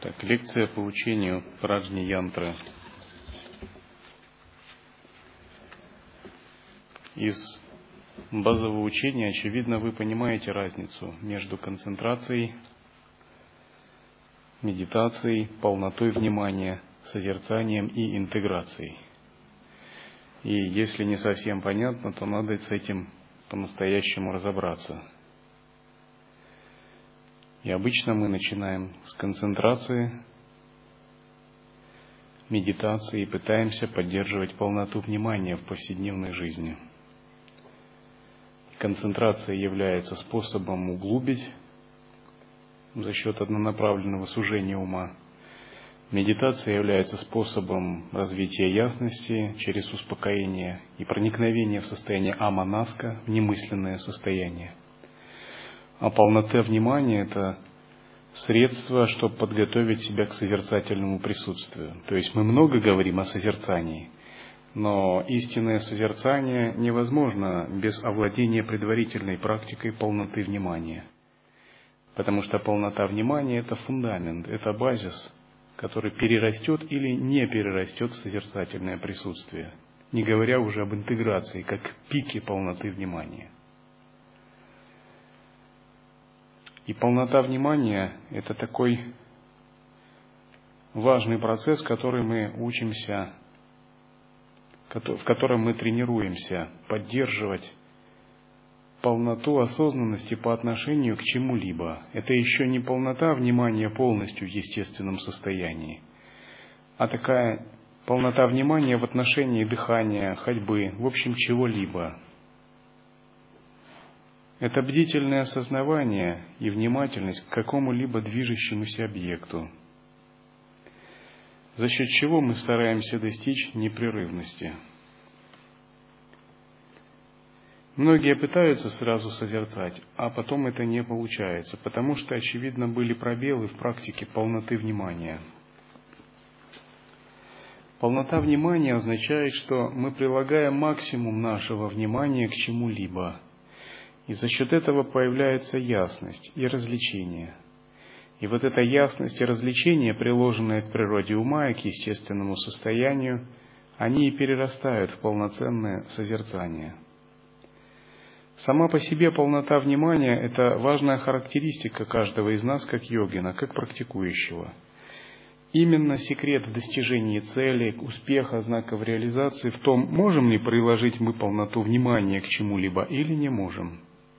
Так, лекция по учению праджни-янтры. Из базового учения, очевидно, вы понимаете разницу между концентрацией, медитацией, полнотой внимания, созерцанием и интеграцией. И если не совсем понятно, то надо с этим по-настоящему разобраться. И обычно мы начинаем с концентрации, медитации и пытаемся поддерживать полноту внимания в повседневной жизни. Концентрация является способом углубить за счет однонаправленного сужения ума. Медитация является способом развития ясности через успокоение и проникновение в состояние аманаска, в немысленное состояние. А полнота внимания – это средство, чтобы подготовить себя к созерцательному присутствию. То есть мы много говорим о созерцании, но истинное созерцание невозможно без овладения предварительной практикой полноты внимания. Потому что полнота внимания – это фундамент, это базис, который перерастет или не перерастет в созерцательное присутствие, не говоря уже об интеграции, как пике полноты внимания. И полнота внимания – это такой важный процесс, который мы учимся, в котором мы тренируемся поддерживать полноту осознанности по отношению к чему-либо. Это еще не полнота внимания полностью в естественном состоянии, а такая полнота внимания в отношении дыхания, ходьбы, в общем, чего-либо. Это бдительное осознавание и внимательность к какому-либо движущемуся объекту, за счет чего мы стараемся достичь непрерывности. Многие пытаются сразу созерцать, а потом это не получается, потому что, очевидно, были пробелы в практике полноты внимания. Полнота внимания означает, что мы прилагаем максимум нашего внимания к чему-либо. И за счет этого появляется ясность и развлечение. И вот эта ясность и развлечение, приложенные к природе ума и к естественному состоянию, они и перерастают в полноценное созерцание. Сама по себе полнота внимания – это важная характеристика каждого из нас как йогина, как практикующего. Именно секрет достижения цели, успеха, знаков реализации в том, можем ли приложить мы полноту внимания к чему-либо или не можем.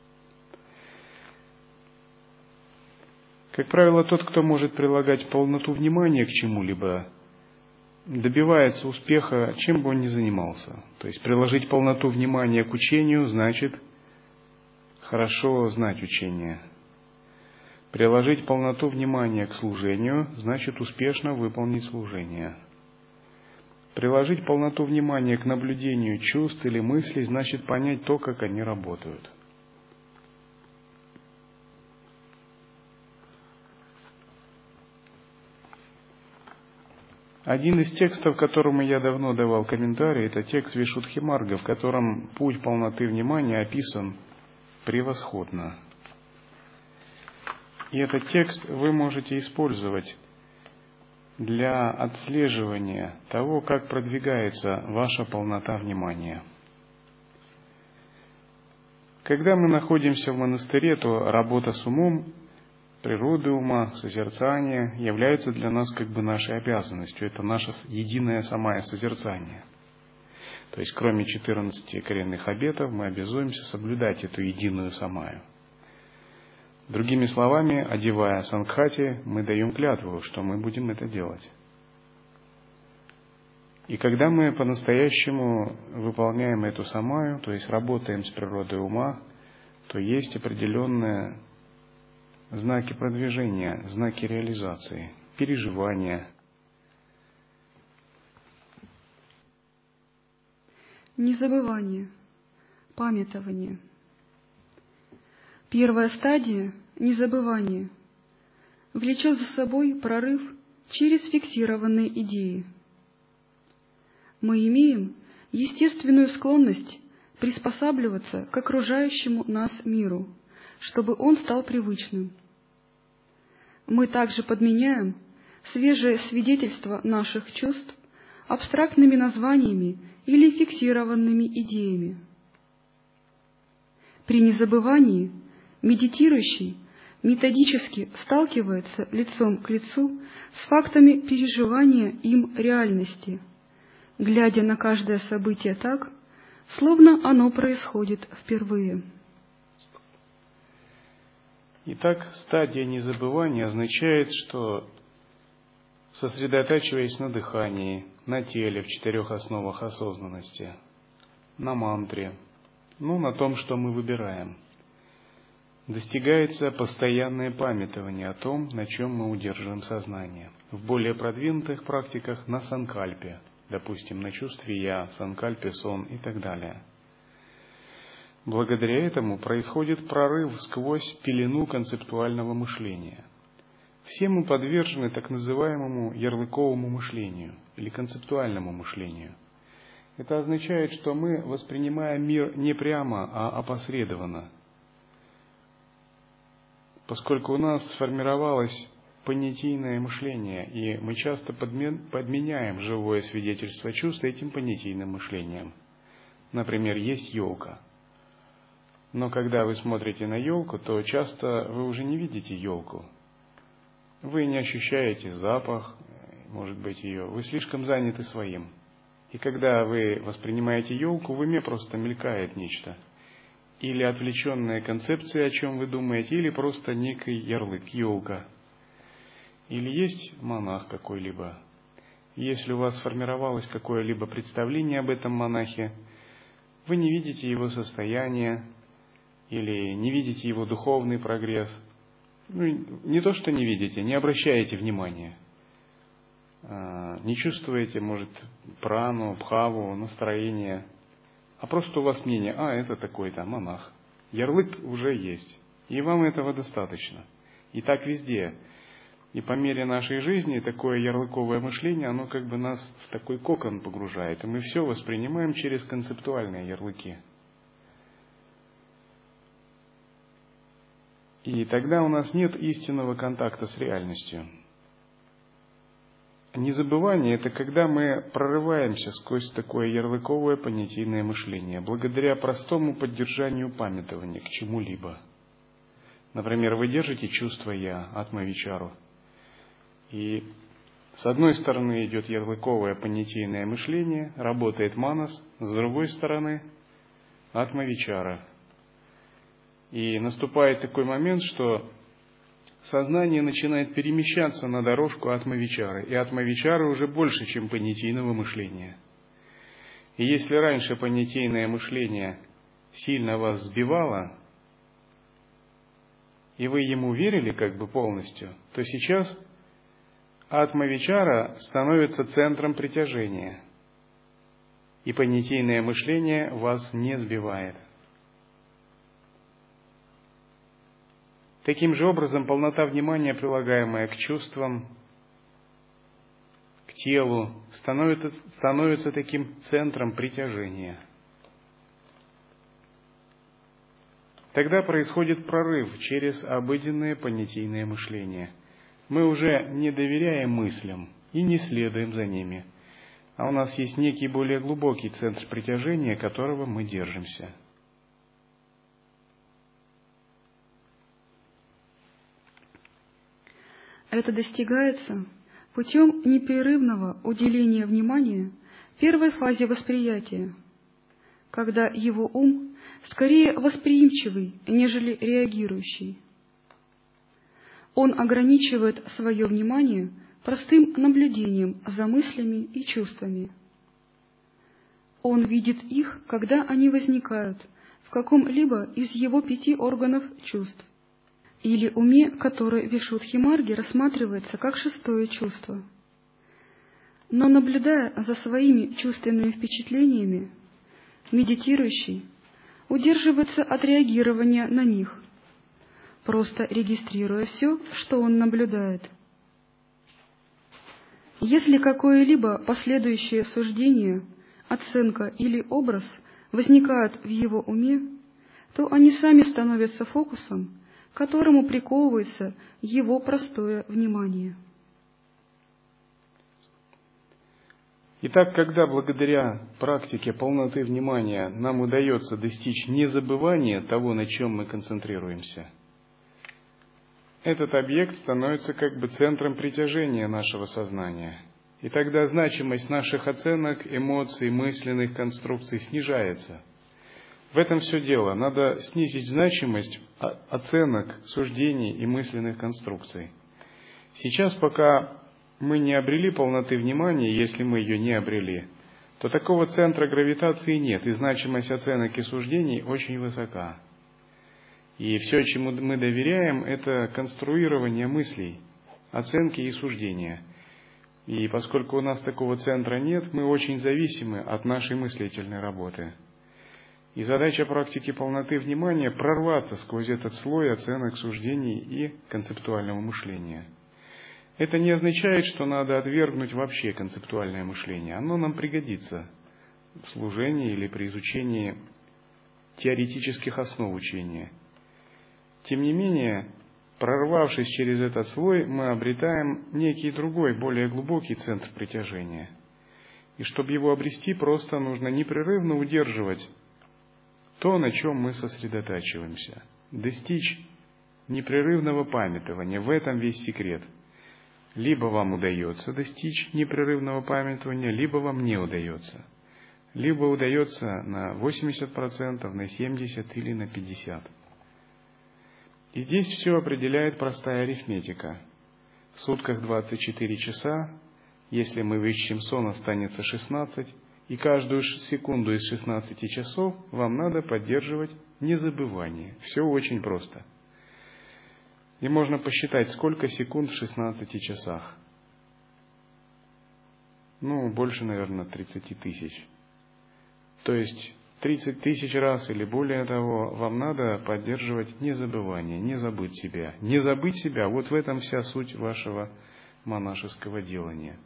Как правило, тот, кто может прилагать полноту внимания к чему-либо, добивается успеха, чем бы он ни занимался. То есть приложить полноту внимания к учению значит хорошо знать учение. Приложить полноту внимания к служению значит успешно выполнить служение. Приложить полноту внимания к наблюдению чувств или мыслей значит понять то, как они работают. Один из текстов, которому я давно давал комментарий, это текст Вишудхимарга, в котором путь полноты внимания описан превосходно. И этот текст вы можете использовать для отслеживания того, как продвигается ваша полнота внимания. Когда мы находимся в монастыре, то работа с умом, природы ума, созерцание является для нас как бы нашей обязанностью. Это наше единое самое созерцание. То есть, кроме 14 коренных обетов, мы обязуемся соблюдать эту единую самаю. Другими словами, одевая сангхати, мы даем клятву, что мы будем это делать. И когда мы по-настоящему выполняем эту самаю, то есть работаем с природой ума, то есть определенные знаки продвижения, знаки реализации, переживания. Незабывание, памятование. Первая стадия – незабывание – влечет за собой прорыв через фиксированные идеи. Мы имеем естественную склонность приспосабливаться к окружающему нас миру, чтобы он стал привычным. Мы также подменяем свежее свидетельство наших чувств абстрактными названиями или фиксированными идеями. При незабывании медитирующий методически сталкивается лицом к лицу с фактами переживания им реальности, глядя на каждое событие так, словно оно происходит впервые. Итак, стадия незабывания означает, что, сосредотачиваясь на дыхании, на теле, в 4 основах осознанности, на мантре, на том, что мы выбираем, достигается постоянное памятование о том, на чем мы удерживаем сознание. В более продвинутых практиках на санкальпе, допустим, на чувстве «я», санкальпе, сон и так далее. Благодаря этому происходит прорыв сквозь пелену концептуального мышления. Все мы подвержены так называемому ярлыковому мышлению или концептуальному мышлению. Это означает, что мы воспринимаем мир не прямо, а опосредованно. Поскольку у нас сформировалось понятийное мышление, и мы часто подменяем живое свидетельство чувств этим понятийным мышлением. Например, есть елка. Но когда вы смотрите на елку, то часто вы уже не видите елку. Вы не ощущаете запах, может быть, ее. Вы слишком заняты своим. И когда вы воспринимаете елку, в уме просто мелькает нечто. Или отвлеченная концепция, о чем вы думаете, или просто некий ярлык, елка. Или есть монах какой-либо. Если у вас сформировалось какое-либо представление об этом монахе, вы не видите его состояние, или не видите его духовный прогресс. Не то, что не видите, не обращаете внимания. Не чувствуете, может, прану, бхаву, настроение. А просто у вас мнение, это такой-то монах. Ярлык уже есть. И вам этого достаточно. И так везде. И по мере нашей жизни такое ярлыковое мышление, оно как бы нас в такой кокон погружает. И мы все воспринимаем через концептуальные ярлыки. И тогда у нас нет истинного контакта с реальностью. Незабывание – это когда мы прорываемся сквозь такое ярлыковое понятийное мышление, благодаря простому поддержанию памятования к чему-либо. Например, вы держите чувство «я», атма-вичару, и с одной стороны идет ярлыковое понятийное мышление, работает манас, с другой стороны – атма-вичара. И наступает такой момент, что сознание начинает перемещаться на дорожку атма-вичары. И атма-вичары уже больше, чем понятийного мышления. И если раньше понятийное мышление сильно вас сбивало, и вы ему верили как бы полностью, то сейчас атма-вичара становится центром притяжения. И понятийное мышление вас не сбивает. Таким же образом, полнота внимания, прилагаемая к чувствам, к телу, становится таким центром притяжения. Тогда происходит прорыв через обыденное понятийное мышление. Мы уже не доверяем мыслям и не следуем за ними, а у нас есть некий более глубокий центр притяжения, которого мы держимся. Это достигается путем непрерывного уделения внимания первой фазе восприятия, когда его ум скорее восприимчивый, нежели реагирующий. Он ограничивает свое внимание простым наблюдением за мыслями и чувствами. Он видит их, когда они возникают в каком-либо из его 5 органов чувств, или уме, который Вишудхимарги рассматривается как 6-е чувство. Но наблюдая за своими чувственными впечатлениями, медитирующий удерживается от реагирования на них, просто регистрируя все, что он наблюдает. Если какое-либо последующее суждение, оценка или образ возникают в его уме, то они сами становятся фокусом, к которому приковывается его простое внимание. Итак, когда благодаря практике полноты внимания нам удается достичь незабывания того, на чем мы концентрируемся, этот объект становится как бы центром притяжения нашего сознания. И тогда значимость наших оценок, эмоций, мысленных конструкций снижается. В этом все дело. Надо снизить значимость оценок, суждений и мысленных конструкций. Сейчас, пока мы не обрели полноты внимания, если мы ее не обрели, то такого центра гравитации нет, и значимость оценок и суждений очень высока. И все, чему мы доверяем, это конструирование мыслей, оценки и суждения. И поскольку у нас такого центра нет, мы очень зависимы от нашей мыслительной работы. И задача практики полноты внимания – прорваться сквозь этот слой оценок, суждений и концептуального мышления. Это не означает, что надо отвергнуть вообще концептуальное мышление. Оно нам пригодится в служении или при изучении теоретических основ учения. Тем не менее, прорвавшись через этот слой, мы обретаем некий другой, более глубокий центр притяжения. И чтобы его обрести, просто нужно непрерывно удерживать то, на чем мы сосредотачиваемся. Достичь непрерывного памятования. В этом весь секрет. Либо вам удается достичь непрерывного памятования, либо вам не удается. Либо удается на 80%, на 70% или на 50%. И здесь все определяет простая арифметика. В сутках 24 часа, если мы выщем сон, останется 16, и каждую секунду из 16 часов вам надо поддерживать незабывание. Все очень просто. И можно посчитать, сколько секунд в 16 часах. Больше, наверное, 30 тысяч. То есть 30 тысяч раз или более того, вам надо поддерживать незабывание, не забыть себя. Не забыть себя, вот в этом вся суть вашего монашеского делания.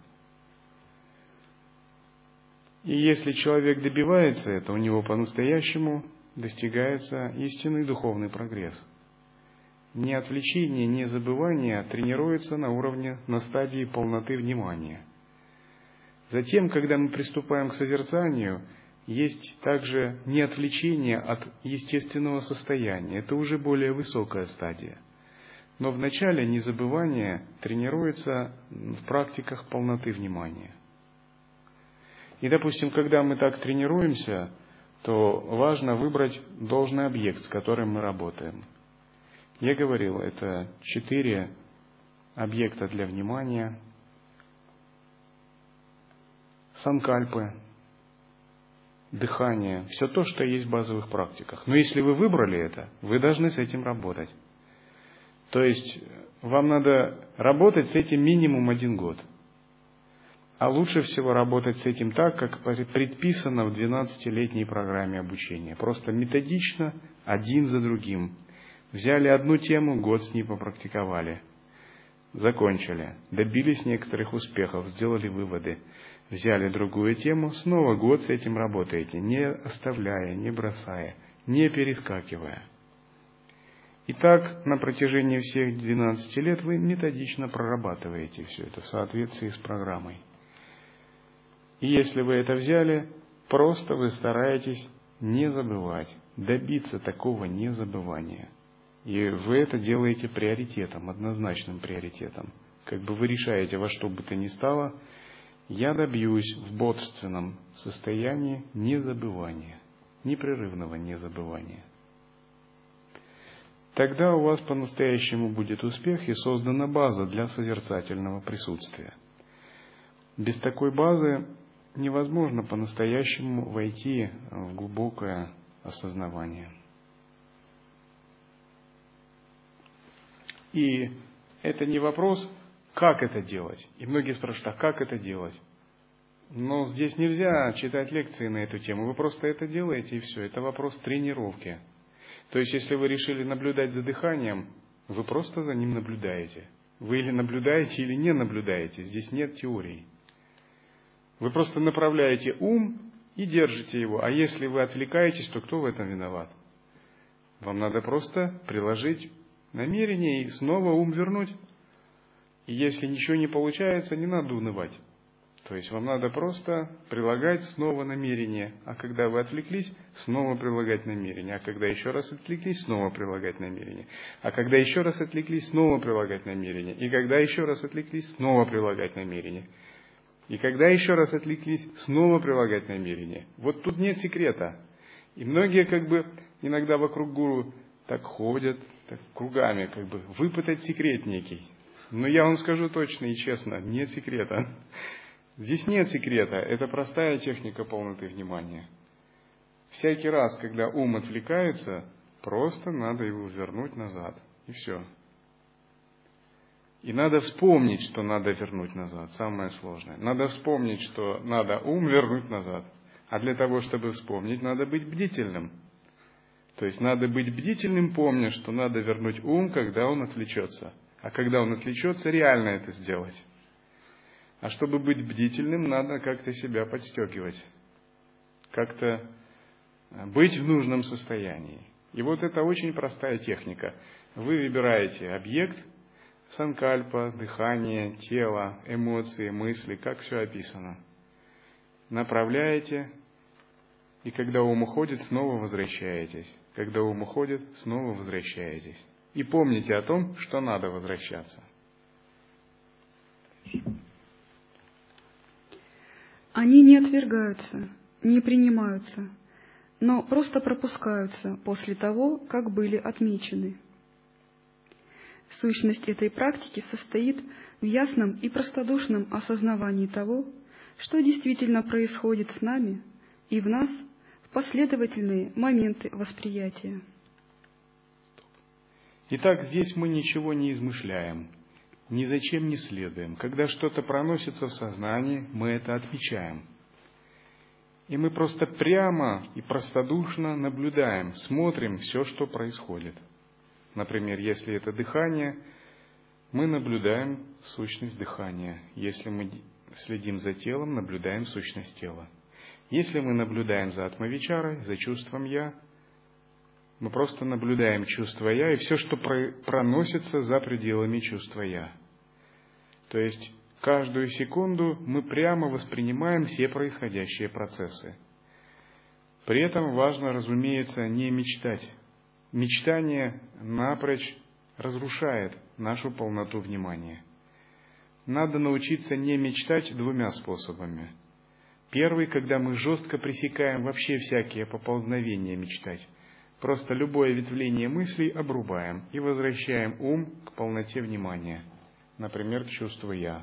И если человек добивается этого, у него по-настоящему достигается истинный духовный прогресс. Не отвлечение, не забывание тренируется на стадии полноты внимания. Затем, когда мы приступаем к созерцанию, есть также не отвлечение от естественного состояния. Это уже более высокая стадия. Но вначале незабывание тренируется в практиках полноты внимания. И, допустим, когда мы так тренируемся, то важно выбрать должный объект, с которым мы работаем. Я говорил, это 4 объекта для внимания, санкальпы, дыхание, все то, что есть в базовых практиках. Но если вы выбрали это, вы должны с этим работать. То есть вам надо работать с этим минимум 1 год. А лучше всего работать с этим так, как предписано в 12-летней программе обучения. Просто методично, один за другим. Взяли одну тему, год с ней попрактиковали. Закончили. Добились некоторых успехов, сделали выводы. Взяли другую тему, снова год с этим работаете, не оставляя, не бросая, не перескакивая. И так на протяжении всех 12 лет вы методично прорабатываете все это в соответствии с программой. И если вы это взяли, просто вы стараетесь не забывать, добиться такого незабывания. И вы это делаете приоритетом, однозначным приоритетом. Как бы вы решаете во что бы то ни стало, я добьюсь в бодрственном состоянии незабывания, непрерывного незабывания. Тогда у вас по-настоящему будет успех и создана база для созерцательного присутствия. Без такой базы невозможно по-настоящему войти в глубокое осознавание. И это не вопрос, как это делать. И многие спрашивают, а как это делать? Но здесь нельзя читать лекции на эту тему. Вы просто это делаете, и все. Это вопрос тренировки. То есть, если вы решили наблюдать за дыханием, вы просто за ним наблюдаете. Вы или наблюдаете, или не наблюдаете. Здесь нет теории. Вы просто направляете ум и держите его. А если вы отвлекаетесь, то кто в этом виноват? Вам надо просто приложить намерение и снова ум вернуть. И если ничего не получается, не надо унывать. То есть вам надо просто прилагать снова намерение, а когда вы отвлеклись, снова прилагать намерение, а когда еще раз отвлеклись, снова прилагать намерение, а когда еще раз отвлеклись, снова прилагать намерение, и когда еще раз отвлеклись, снова прилагать намерение, и когда еще раз отвлеклись, снова прилагать намерение. Вот тут нет секрета. И многие иногда вокруг гуру так ходят, так кругами, выпытать секрет некий. Но я вам скажу точно и честно, нет секрета. Здесь нет секрета, это простая техника полноты внимания. Всякий раз, когда ум отвлекается, просто надо его вернуть назад, и все. И надо вспомнить, что надо вернуть назад, самое сложное. Надо вспомнить, что надо ум вернуть назад. А для того, чтобы вспомнить, надо быть бдительным. То есть надо быть бдительным, помня, что надо вернуть ум, когда он отвлечется. А когда он отвлечется, реально это сделать. А чтобы быть бдительным, надо как-то себя подстегивать, как-то быть в нужном состоянии. И вот это очень простая техника. Вы выбираете объект, санкальпа, дыхание, тело, эмоции, мысли, как все описано. Направляете, и когда ум уходит, снова возвращаетесь. Когда ум уходит, снова возвращаетесь. И помните о том, что надо возвращаться. Они не отвергаются, не принимаются, но просто пропускаются после того, как были отмечены. Сущность этой практики состоит в ясном и простодушном осознавании того, что действительно происходит с нами и в нас в последовательные моменты восприятия. Итак, здесь мы ничего не измышляем, ни зачем не следуем. Когда что-то проносится в сознании, мы это отмечаем. И мы просто прямо и простодушно наблюдаем, смотрим все, что происходит. Например, если это дыхание, мы наблюдаем сущность дыхания. Если мы следим за телом, наблюдаем сущность тела. Если мы наблюдаем за атмавичарой, за чувством «я», мы просто наблюдаем чувство «я» и все, что проносится за пределами чувства «я». То есть каждую секунду мы прямо воспринимаем все происходящие процессы. При этом важно, разумеется, не мечтать. Мечтание напрочь разрушает нашу полноту внимания. Надо научиться не мечтать двумя способами. Первый, когда мы жестко пресекаем вообще всякие поползновения мечтать. Просто любое ветвление мыслей обрубаем и возвращаем ум к полноте внимания, например, к чувству «я».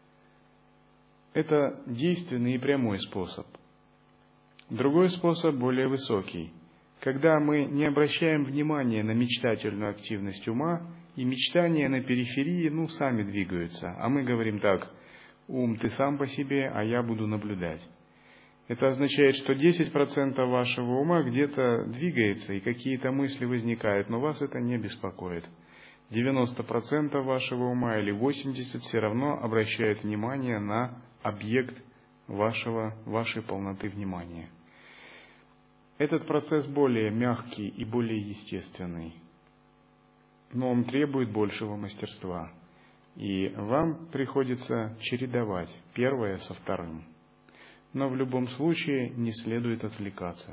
Это действенный и прямой способ. Другой способ более высокий. Когда мы не обращаем внимания на мечтательную активность ума, и мечтания на периферии, сами двигаются, а мы говорим так: ум, ты сам по себе, а я буду наблюдать. Это означает, что 10% вашего ума где-то двигается, и какие-то мысли возникают, но вас это не беспокоит. 90% вашего ума или 80% все равно обращают внимание на объект вашей полноты внимания. Этот процесс более мягкий и более естественный, но он требует большего мастерства. И вам приходится чередовать первое со вторым. Но в любом случае не следует отвлекаться.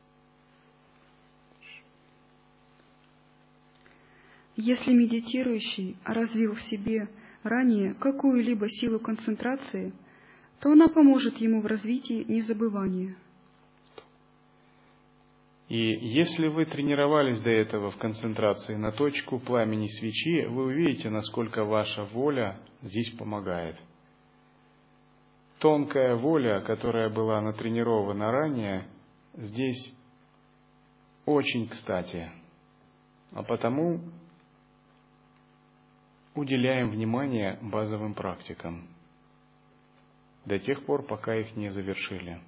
Если медитирующий развил в себе ранее какую-либо силу концентрации, то она поможет ему в развитии незабывания. И если вы тренировались до этого в концентрации на точку пламени свечи, вы увидите, насколько ваша воля здесь помогает. Тонкая воля, которая была натренирована ранее, здесь очень кстати. А потому уделяем внимание базовым практикам до тех пор, пока их не завершили.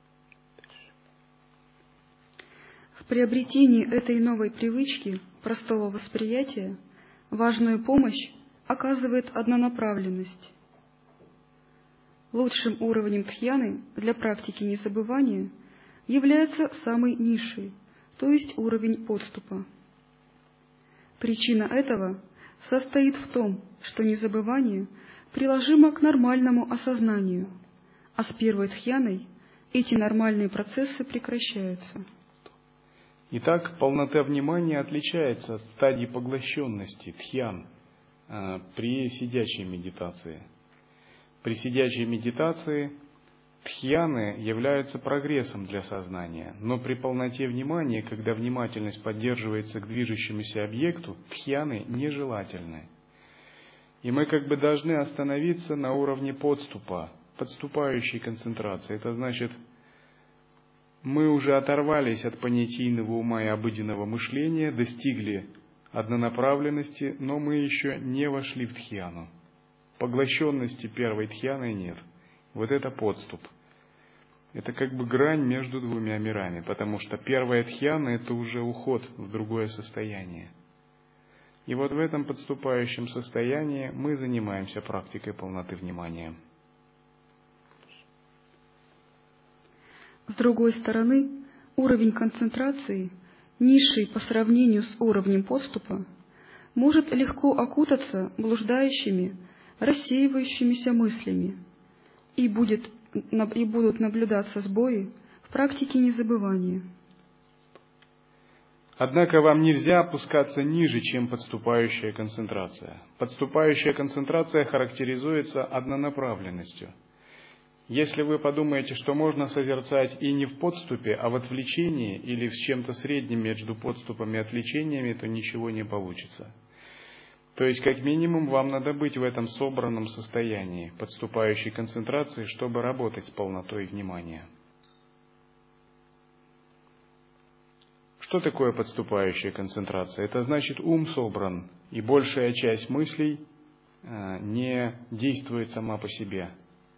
В приобретении этой новой привычки, простого восприятия, важную помощь оказывает однонаправленность. Лучшим уровнем дхьяны для практики незабывания является самый низший, то есть уровень подступа. Причина этого состоит в том, что незабывание приложимо к нормальному осознанию, а с первой тхьяной эти нормальные процессы прекращаются. Итак, полнота внимания отличается от стадии поглощенности, тхьян, при сидячей медитации. При сидячей медитации тхьяны являются прогрессом для сознания, но при полноте внимания, когда внимательность поддерживается к движущемуся объекту, тхьяны нежелательны. И мы как бы должны остановиться на уровне подступа, подступающей концентрации. Это значит, мы уже оторвались от понятийного ума и обыденного мышления, достигли однонаправленности, но мы еще не вошли в тхьяну. Поглощенности первой тхьяной нет. Вот это подступ. Это как бы грань между двумя мирами, потому что первая тхьяна – это уже уход в другое состояние. И вот в этом подступающем состоянии мы занимаемся практикой полноты внимания. С другой стороны, уровень концентрации, низший по сравнению с уровнем подступа, может легко окутаться блуждающими, рассеивающимися мыслями, и будут наблюдаться сбои в практике незабывания. Однако вам нельзя опускаться ниже, чем подступающая концентрация. Подступающая концентрация характеризуется однонаправленностью. Если вы подумаете, что можно созерцать и не в подступе, а в отвлечении или с чем-то средним между подступом и отвлечениями, то ничего не получится. То есть, как минимум, вам надо быть в этом собранном состоянии подступающей концентрации, чтобы работать с полнотой внимания. Что такое подступающая концентрация? Это значит, ум собран, и большая часть мыслей не действует сама по себе.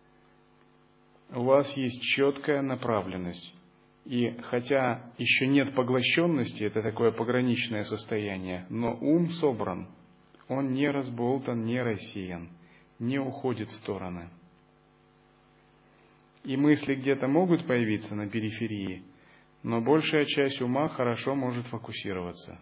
У вас есть четкая направленность. И хотя еще нет поглощенности, это такое пограничное состояние, но ум собран, он не разболтан, не рассеян, не уходит в стороны. И мысли где-то могут появиться на периферии, но большая часть ума хорошо может фокусироваться.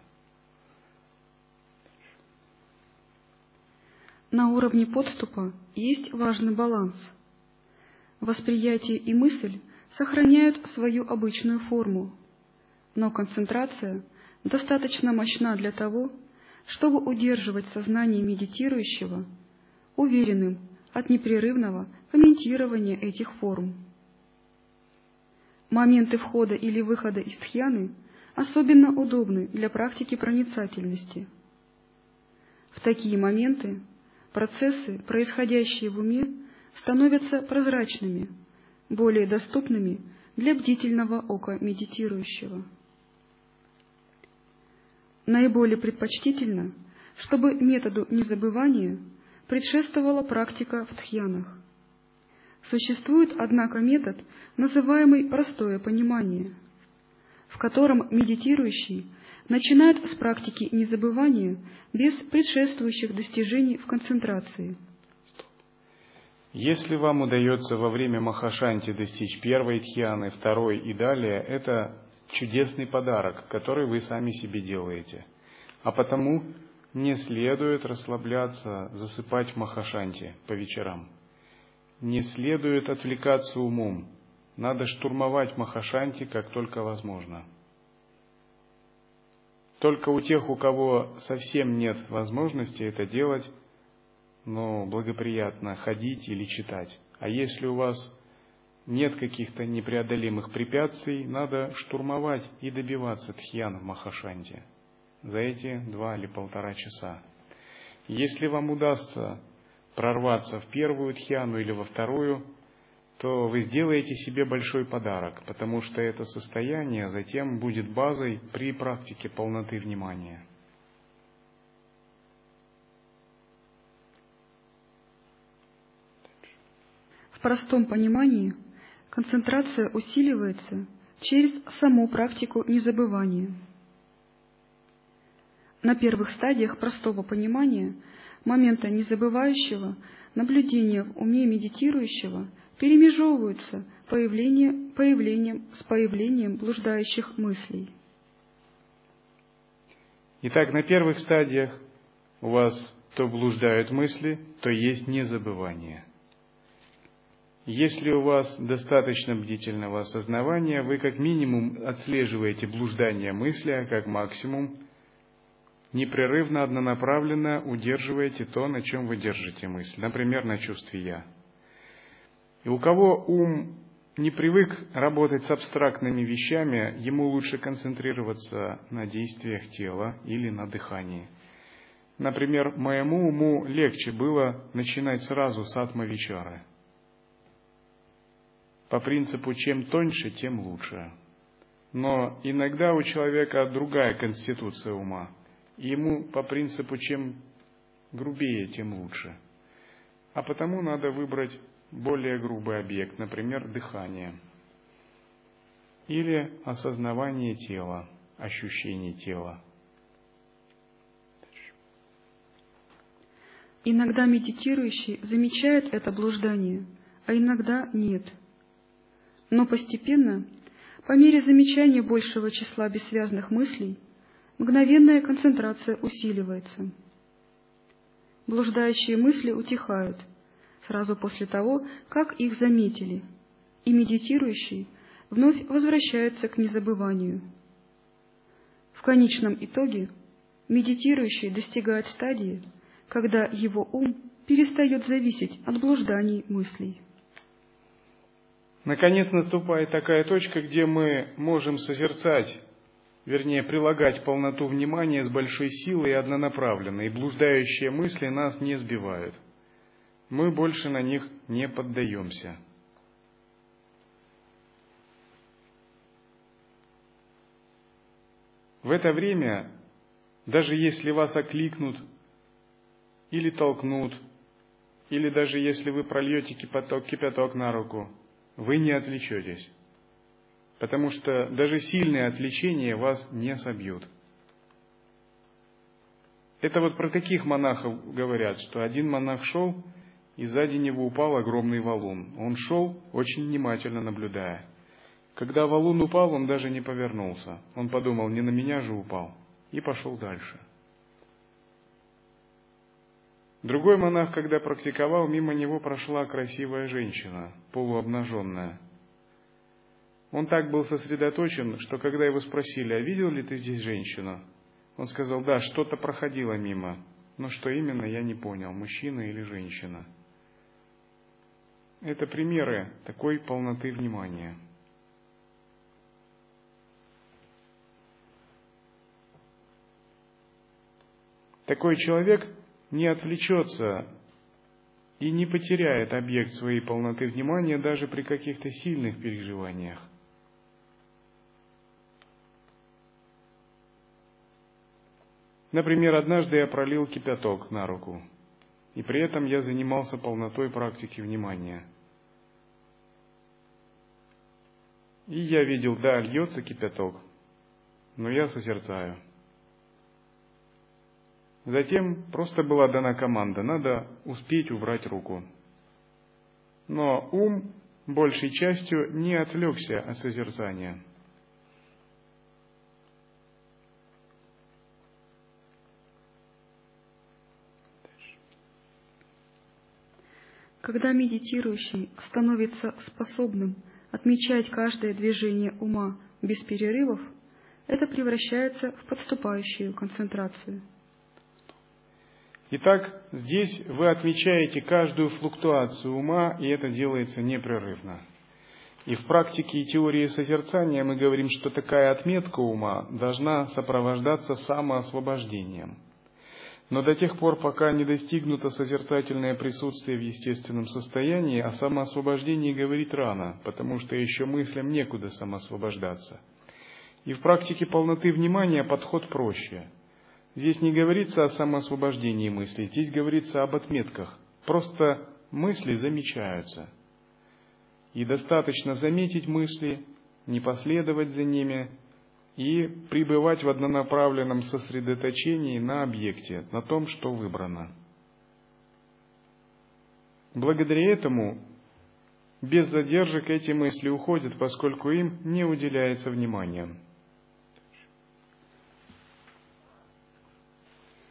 На уровне подступа есть важный баланс. Восприятие и мысль сохраняют свою обычную форму, но концентрация достаточно мощна для того, чтобы удерживать сознание медитирующего уверенным от непрерывного комментирования этих форм. Моменты входа или выхода из тхьяны особенно удобны для практики проницательности. В такие моменты процессы, происходящие в уме, становятся прозрачными, более доступными для бдительного ока медитирующего. Наиболее предпочтительно, чтобы методу незабывания предшествовала практика в тхьянах. Существует, однако, метод, называемый простое понимание, в котором медитирующий начинает с практики незабывания без предшествующих достижений в концентрации. Если вам удается во время Махашанти достичь первой тхьяны, второй и далее, это чудесный подарок, который вы сами себе делаете. А потому не следует расслабляться, засыпать в Махашанти по вечерам. Не следует отвлекаться умом. Надо штурмовать Махашанти как только возможно. Только у тех, у кого совсем нет возможности это делать, но благоприятно ходить или читать. А если у вас нет каких-то непреодолимых препятствий, надо штурмовать и добиваться тхьян в Махашанти за эти 2 или 1,5 часа. Если вам удастся прорваться в первую тхьяну или во вторую, то вы сделаете себе большой подарок, потому что это состояние затем будет базой при практике полноты внимания. В простом понимании концентрация усиливается через саму практику незабывания. На первых стадиях простого понимания, момента незабывающего, наблюдения в уме медитирующего перемежевываются с появлением блуждающих мыслей. Итак, на первых стадиях у вас то блуждают мысли, то есть незабывание. Если у вас достаточно бдительного осознавания, вы как минимум отслеживаете блуждание мысли, а как максимум непрерывно, однонаправленно удерживаете то, на чем вы держите мысль, например, на чувстве «я». И у кого ум не привык работать с абстрактными вещами, ему лучше концентрироваться на действиях тела или на дыхании. Например, моему уму легче было начинать сразу с атма-вичары. По принципу «чем тоньше, тем лучше». Но иногда у человека другая конституция ума. И ему по принципу «чем грубее, тем лучше». А потому надо выбрать более грубый объект, например, дыхание. Или осознавание тела, ощущение тела. Иногда медитирующий замечает это блуждание, а иногда нет. Но постепенно, по мере замечания большего числа бессвязных мыслей, мгновенная концентрация усиливается. Блуждающие мысли утихают сразу после того, как их заметили, и медитирующий вновь возвращается к незабыванию. В конечном итоге медитирующий достигает стадии, когда его ум перестает зависеть от блужданий мыслей. Наконец наступает такая точка, где мы можем созерцать, вернее, прилагать полноту внимания с большой силой и однонаправленно, и блуждающие мысли нас не сбивают. Мы больше на них не поддаемся. В это время, даже если вас окликнут или толкнут, или даже если вы прольете кипяток на руку, вы не отвлечетесь, потому что даже сильное отвлечение вас не собьют. Это вот про таких монахов говорят, что один монах шел, и сзади него упал огромный валун. Он шел, очень внимательно наблюдая. Когда валун упал, он даже не повернулся. Он подумал, не на меня же упал, и пошел дальше. Другой монах, когда практиковал, мимо него прошла красивая женщина, полуобнаженная. Он так был сосредоточен, что когда его спросили, а видел ли ты здесь женщину? Он сказал, да, что-то проходило мимо, но что именно, я не понял, мужчина или женщина. Это примеры такой полноты внимания. Такой человек не отвлечется и не потеряет объект своей полноты внимания даже при каких-то сильных переживаниях. Например, однажды я пролил кипяток на руку, и при этом я занимался полнотой практики внимания. И я видел, да, льется кипяток, но я созерцаю. Затем просто была дана команда, надо успеть убрать руку. Но ум большей частью не отвлекся от созерцания. Когда медитирующий становится способным отмечать каждое движение ума без перерывов, это превращается в подступающую концентрацию. Итак, здесь вы отмечаете каждую флуктуацию ума, и это делается непрерывно. И в практике и теории созерцания мы говорим, что такая отметка ума должна сопровождаться самоосвобождением. Но до тех пор, пока не достигнуто созерцательное присутствие в естественном состоянии, о самоосвобождении говорить рано, потому что еще мыслям некуда самоосвобождаться. И в практике полноты внимания подход проще. Здесь не говорится о самоосвобождении мыслей, здесь говорится об отметках. Просто мысли замечаются. И достаточно заметить мысли, не последовать за ними и пребывать в однонаправленном сосредоточении на объекте, на том, что выбрано. Благодаря этому без задержек эти мысли уходят, поскольку им не уделяется внимания.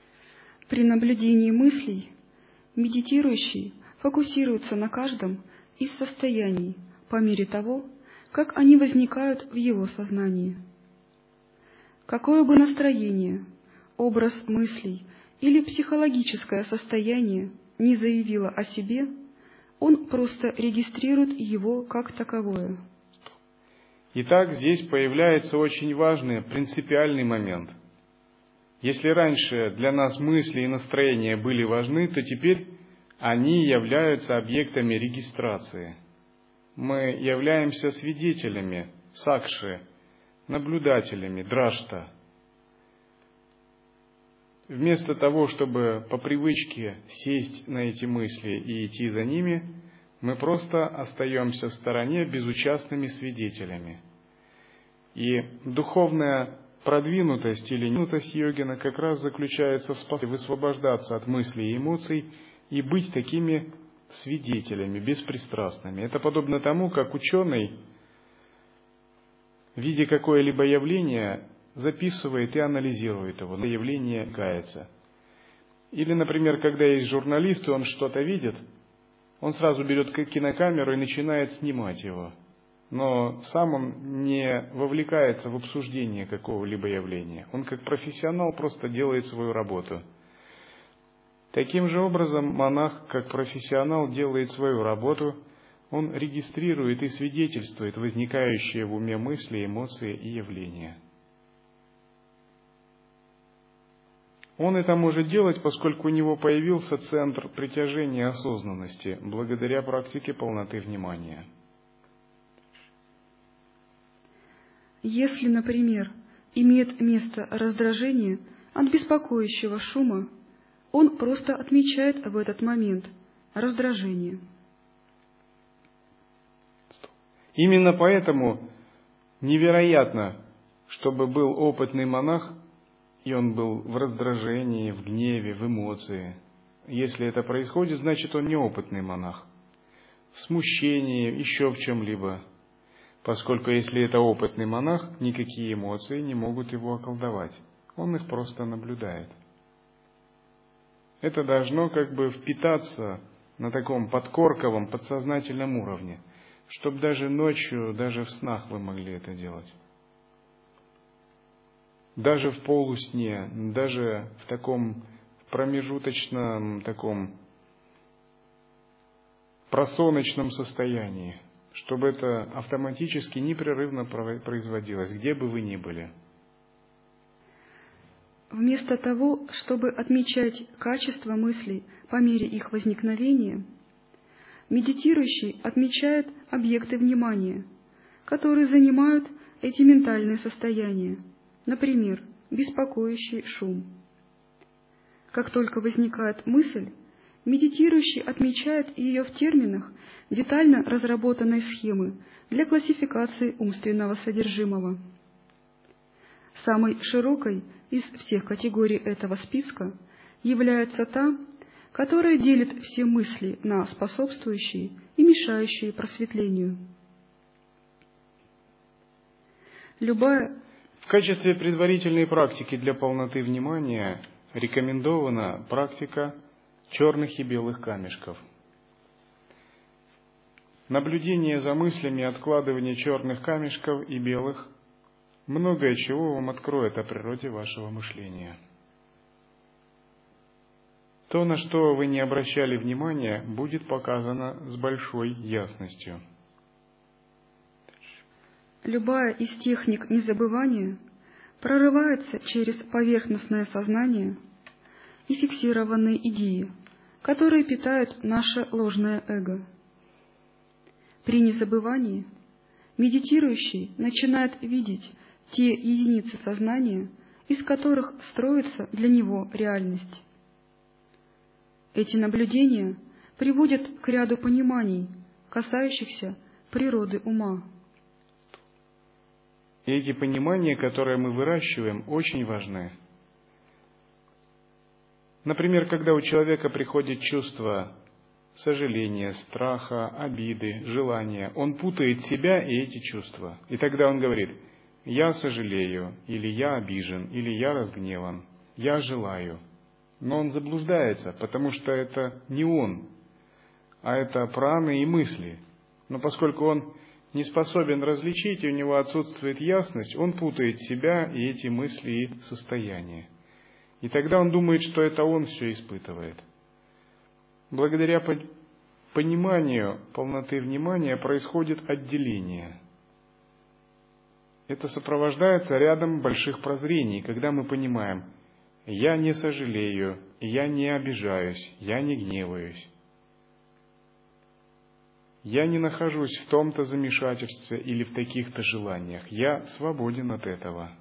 При наблюдении мыслей медитирующий фокусируется на каждом из состояний по мере того, как они возникают в его сознании. Какое бы настроение, образ мыслей или психологическое состояние не заявило о себе, он просто регистрирует его как таковое. Итак, здесь появляется очень важный принципиальный момент. Если раньше для нас мысли и настроения были важны, то теперь они являются объектами регистрации. Мы являемся свидетелями, сакши, наблюдателями, дражта. Вместо того, чтобы по привычке сесть на эти мысли и идти за ними, мы просто остаемся в стороне безучастными свидетелями. И духовная продвинутость или ненутость йогина как раз заключается в способности высвобождаться от мыслей и эмоций и быть такими свидетелями, беспристрастными. Это подобно тому, как ученый, видя какое-либо явление, записывает и анализирует его, явление кается. Или, например, когда есть журналист, и он что-то видит, он сразу берет кинокамеру и начинает снимать его. Но сам он не вовлекается в обсуждение какого-либо явления. Он как профессионал просто делает свою работу. Таким же образом монах, как профессионал, делает свою работу. Он регистрирует и свидетельствует возникающие в уме мысли, эмоции и явления. Он это может делать, поскольку у него появился центр притяжения осознанности, благодаря практике полноты внимания. Если, например, имеет место раздражение от беспокоящего шума, он просто отмечает в этот момент раздражение. Именно поэтому невероятно, чтобы был опытный монах, и он был в раздражении, в гневе, в эмоции. Если это происходит, значит, он неопытный монах. В смущении, еще в чем-либо. Поскольку если это опытный монах, никакие эмоции не могут его околдовать. Он их просто наблюдает. Это должно как бы впитаться на таком подкорковом, подсознательном уровне, чтобы даже ночью, даже в снах вы могли это делать. Даже в полусне, даже в таком промежуточном, таком просоночном состоянии, чтобы это автоматически, непрерывно производилось, где бы вы ни были. Вместо того, чтобы отмечать качество мыслей по мере их возникновения, медитирующий отмечает объекты внимания, которые занимают эти ментальные состояния, например, беспокоящий шум. Как только возникает мысль, медитирующий отмечает ее в терминах детально разработанной схемы для классификации умственного содержимого. Самой широкой из всех категорий этого списка является та, которая делит все мысли на способствующие и мешающие просветлению. В качестве предварительной практики для полноты внимания рекомендована практика черных и белых камешков. Наблюдение за мыслями, откладывание черных камешков и белых многое чего вам откроет о природе вашего мышления. То, на что вы не обращали внимания, будет показано с большой ясностью. Любая из техник незабывания прорывается через поверхностное сознание и фиксированные идеи, которые питают наше ложное эго. При незабывании медитирующий начинает видеть те единицы сознания, из которых строится для него реальность. Эти наблюдения приводят к ряду пониманий, касающихся природы ума. И эти понимания, которые мы выращиваем, очень важны. Например, когда у человека приходит чувство сожаления, страха, обиды, желания, он путает себя и эти чувства. И тогда он говорит: «Я сожалею», или «Я обижен», или «Я разгневан», «Я желаю». Но он заблуждается, потому что это не он, а это праны и мысли. Но поскольку он не способен различить, и у него отсутствует ясность, он путает себя и эти мысли и состояния. И тогда он думает, что это он все испытывает. Благодаря пониманию полноты внимания происходит отделение. Это сопровождается рядом больших прозрений, когда мы понимаем: я не сожалею, я не обижаюсь, я не гневаюсь. Я не нахожусь в том-то замешательстве или в таких-то желаниях. Я свободен от этого.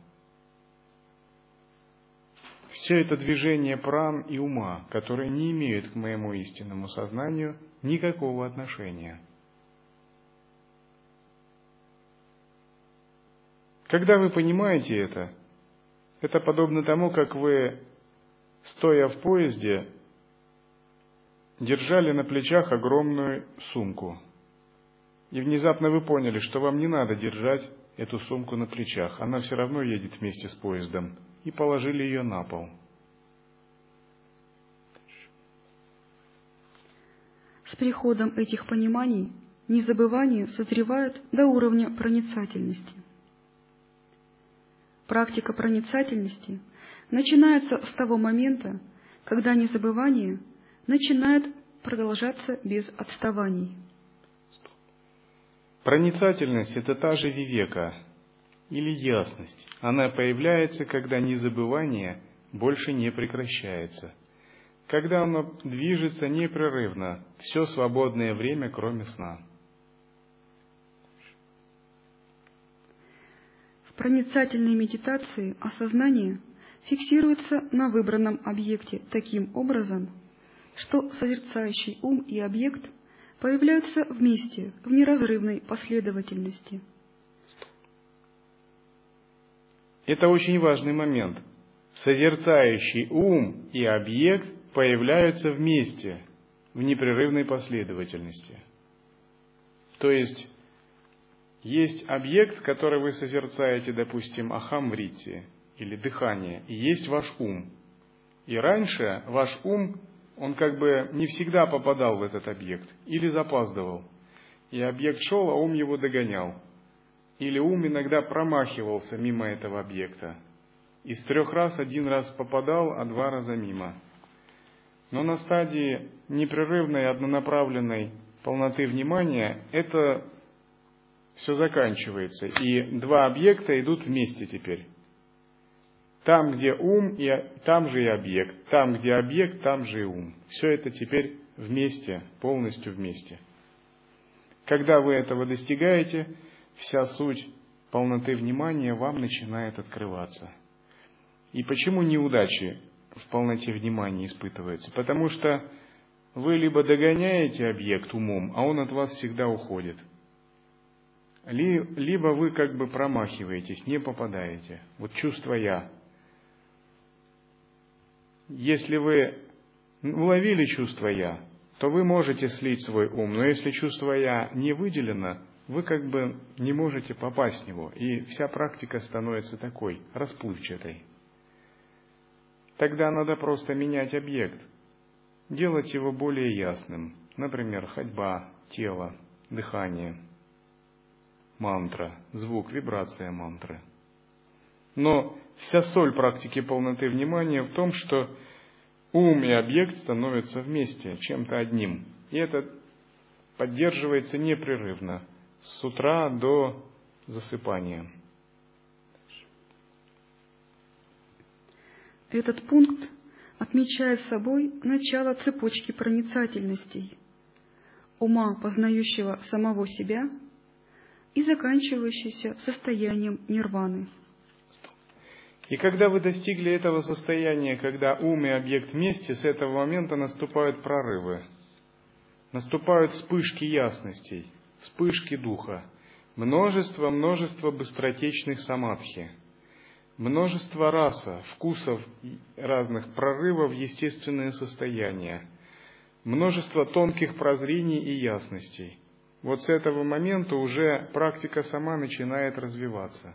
Все это движение пран и ума, которые не имеют к моему истинному сознанию никакого отношения. Когда вы понимаете это подобно тому, как вы, стоя в поезде, держали на плечах огромную сумку. И внезапно вы поняли, что вам не надо держать эту сумку на плечах. Она все равно едет вместе с поездом. И положили ее на пол. С приходом этих пониманий незабывание созревает до уровня проницательности. Практика проницательности начинается с того момента, когда незабывание начинает продолжаться без отставаний. Проницательность – это та же вивека, или ясность. Она появляется, когда незабывание больше не прекращается, когда оно движется непрерывно все свободное время, кроме сна. В проницательной медитации осознание фиксируется на выбранном объекте таким образом, что созерцающий ум и объект появляются вместе в неразрывной последовательности. Это очень важный момент. Созерцающий ум и объект появляются вместе в непрерывной последовательности. То есть объект, который вы созерцаете, допустим, ахам-вритти или дыхание, и есть ваш ум. И раньше ваш ум, он как бы не всегда попадал в этот объект или запаздывал. И объект шел, а ум его догонял. Или ум иногда промахивался мимо этого объекта. Из 3 раз 1 раз попадал, а 2 раза мимо. Но на стадии непрерывной, однонаправленной полноты внимания это все заканчивается. И 2 объекта идут вместе теперь. Там, где ум, там же и объект. Там, где объект, там же и ум. Все это теперь вместе, полностью вместе. Когда вы этого достигаете, вся суть полноты внимания вам начинает открываться. И почему неудачи в полноте внимания испытываются? Потому что вы либо догоняете объект умом, а он от вас всегда уходит. Либо вы как бы промахиваетесь, не попадаете. Вот чувство «я». Если вы уловили чувство «я», то вы можете слить свой ум. Но если чувство «я» не выделено, вы как бы не можете попасть в него. И вся практика становится такой, расплывчатой. Тогда надо просто менять объект, делать его более ясным. Например, ходьба, тело, дыхание, мантра, звук, вибрация мантры. Но вся соль практики полноты внимания в том, что ум и объект становятся вместе, чем-то одним. И это поддерживается непрерывно, с утра до засыпания. Этот пункт отмечает собой начало цепочки проницательностей, ума, познающего самого себя, и заканчивающийся состоянием нирваны. И когда вы достигли этого состояния, когда ум и объект вместе, с этого момента наступают прорывы, наступают вспышки ясностей, вспышки духа, множество быстротечных самадхи, множество раса, вкусов разных, прорывов в естественные состояния, множество тонких прозрений и ясностей. Вот с этого момента уже практика сама начинает развиваться.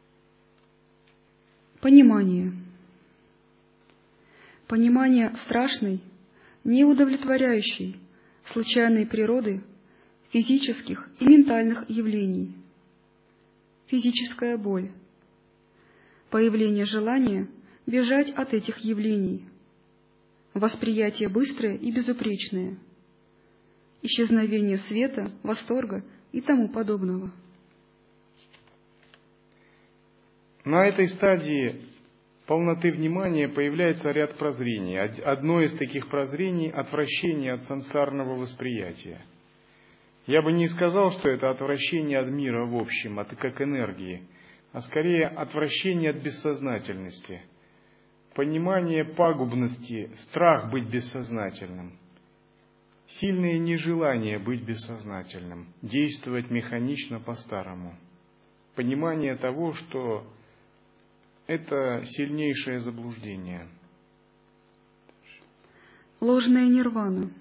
Понимание. Понимание страшной, неудовлетворяющей, случайной природы физических и ментальных явлений. Физическая боль. Появление желания бежать от этих явлений. Восприятие быстрое и безупречное. Исчезновение света, восторга и тому подобного. На этой стадии полноты внимания появляется ряд прозрений. Одно из таких прозрений – отвращение от сансарного восприятия. Я бы не сказал, что это отвращение от мира в общем, от как энергии, а скорее отвращение от бессознательности, понимание пагубности, страх быть бессознательным, сильное нежелание быть бессознательным, действовать механично по-старому, понимание того, что это сильнейшее заблуждение. Ложная нирвана.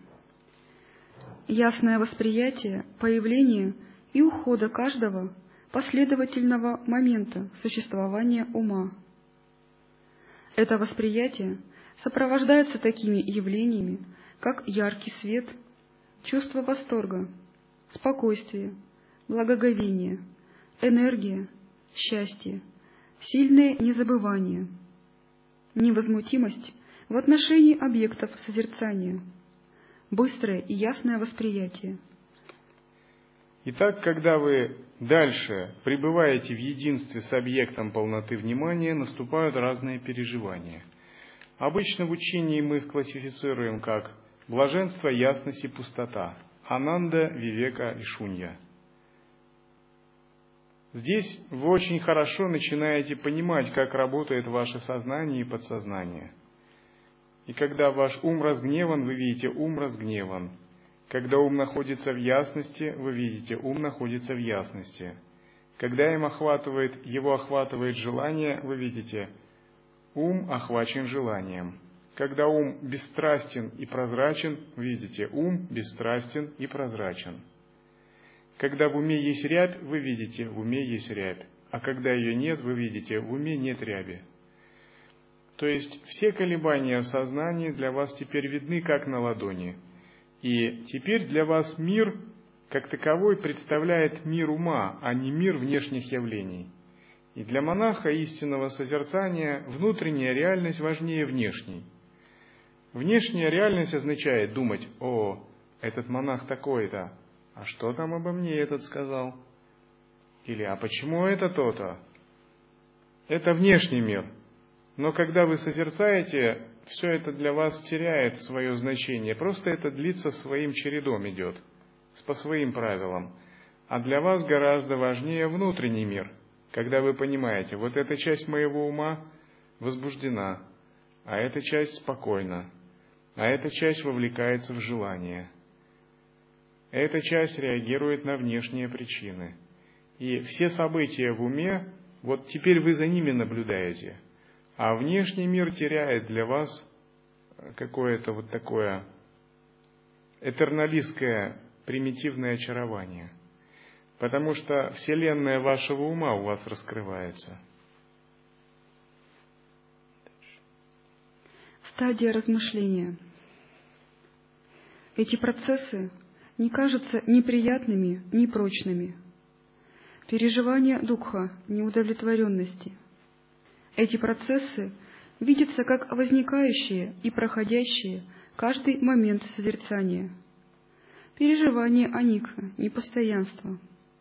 Ясное восприятие появления и ухода каждого последовательного момента существования ума. Это восприятие сопровождается такими явлениями, как яркий свет, чувство восторга, спокойствие, благоговение, энергия, счастье, сильное незабывание, невозмутимость в отношении объектов созерцания, быстрое и ясное восприятие. Итак, когда вы дальше пребываете в единстве с объектом полноты внимания, наступают разные переживания. Обычно в учении мы их классифицируем как блаженство, ясность и пустота, ананда, вивека и шунья. Здесь вы очень хорошо начинаете понимать, как работает ваше сознание и подсознание. И когда ваш ум разгневан, вы видите, ум разгневан. Когда ум находится в ясности, вы видите, ум находится в ясности. Когда его охватывает желание, вы видите, ум охвачен желанием. Когда ум бесстрастен и прозрачен, вы видите, ум бесстрастен и прозрачен. Когда в уме есть рябь, вы видите, в уме есть рябь. А когда ее нет, вы видите, в уме нет ряби. То есть все колебания в сознании для вас теперь видны как на ладони. И теперь для вас мир, как таковой, представляет мир ума, а не мир внешних явлений. И для монаха истинного созерцания внутренняя реальность важнее внешней. Внешняя реальность означает думать: «О, этот монах такой-то, а что там обо мне этот сказал?» Или «А почему это то-то?» Это внешний мир. Но когда вы созерцаете, все это для вас теряет свое значение. Просто это длится своим чередом идет, по своим правилам. А для вас гораздо важнее внутренний мир, когда вы понимаете, вот эта часть моего ума возбуждена, а эта часть спокойна, а эта часть вовлекается в желание. Эта часть реагирует на внешние причины. И все события в уме, вот теперь вы за ними наблюдаете. А внешний мир теряет для вас какое-то вот такое этерналистское примитивное очарование. Потому что вселенная вашего ума у вас раскрывается. Стадия размышления. Эти процессы не кажутся ни приятными, ни прочными. Переживание дукха, неудовлетворенности. Эти процессы видятся как возникающие и проходящие каждый момент созерцания. Переживание аникха, непостоянства.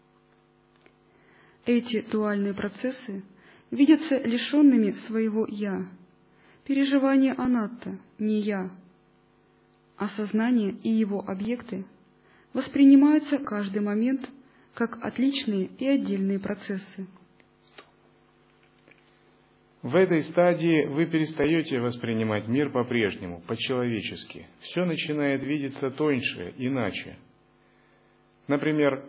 Эти дуальные процессы видятся лишенными своего «я». Переживание анатта, не «я». А сознание и его объекты воспринимаются каждый момент как отличные и отдельные процессы. В этой стадии вы перестаете воспринимать мир по-прежнему, по-человечески. Все начинает видеться тоньше, иначе. Например,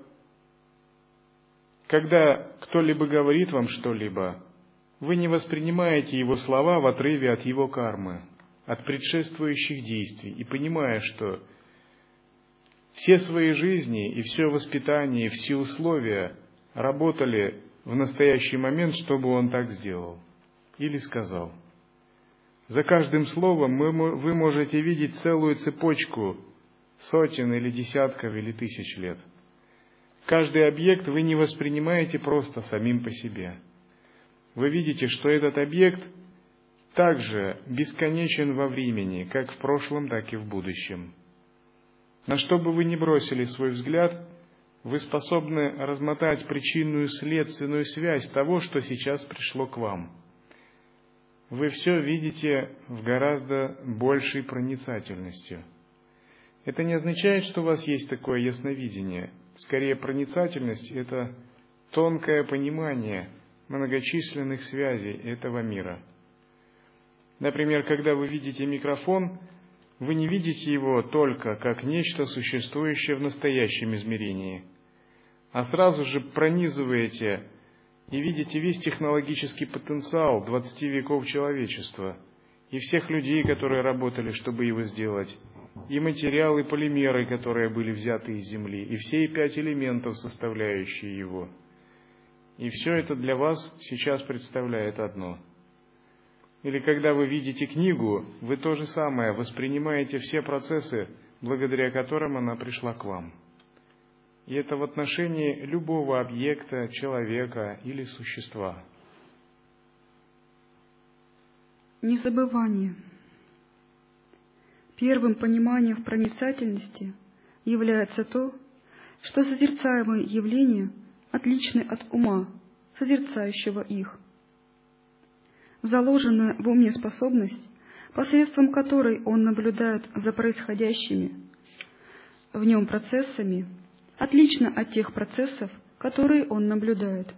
когда кто-либо говорит вам что-либо, вы не воспринимаете его слова в отрыве от его кармы, от предшествующих действий, и понимая, что все свои жизни и все воспитание, и все условия работали в настоящий момент, чтобы он так сделал или сказал. За каждым словом вы можете видеть целую цепочку сотен или десятков или тысяч лет. каждый объект вы не воспринимаете просто самим по себе. Вы видите, что этот объект также бесконечен во времени, как в прошлом, так и в будущем. На что бы вы ни бросили свой взгляд, вы способны размотать причинную следственную связь того, что сейчас пришло к вам. Вы все видите в гораздо большей проницательностью. Это не означает, что у вас есть такое ясновидение. Скорее, проницательность – это тонкое понимание многочисленных связей этого мира. Например, когда вы видите микрофон, вы не видите его только как нечто, существующее в настоящем измерении, а сразу же пронизываете и видите весь технологический потенциал 20 веков человечества и всех людей, которые работали, чтобы его сделать, и материалы, полимеры, которые были взяты из Земли, и все 5 элементов, составляющие его. И все это для вас сейчас представляет одно. Или когда вы видите книгу, вы то же самое воспринимаете все процессы, благодаря которым она пришла к вам. И это в отношении любого объекта, человека или существа. Незабывание. Первым пониманием в проницательности является то, что созерцаемые явления отличны от ума, созерцающего их. Заложенная в уме способность, посредством которой он наблюдает за происходящими в нем процессами, отлична от тех процессов, которые он наблюдает.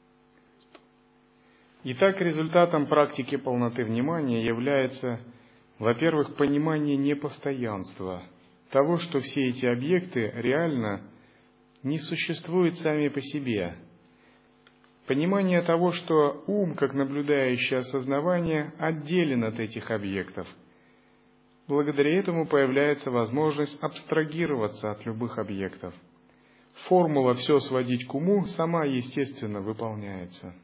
Итак, результатом практики полноты внимания является, во-первых, понимание непостоянства, того, что все эти объекты реально не существуют сами по себе. Понимание того, что ум, как наблюдающее осознавание, отделен от этих объектов. Благодаря этому появляется возможность абстрагироваться от любых объектов. Формула «все сводить к уму» сама естественно выполняется.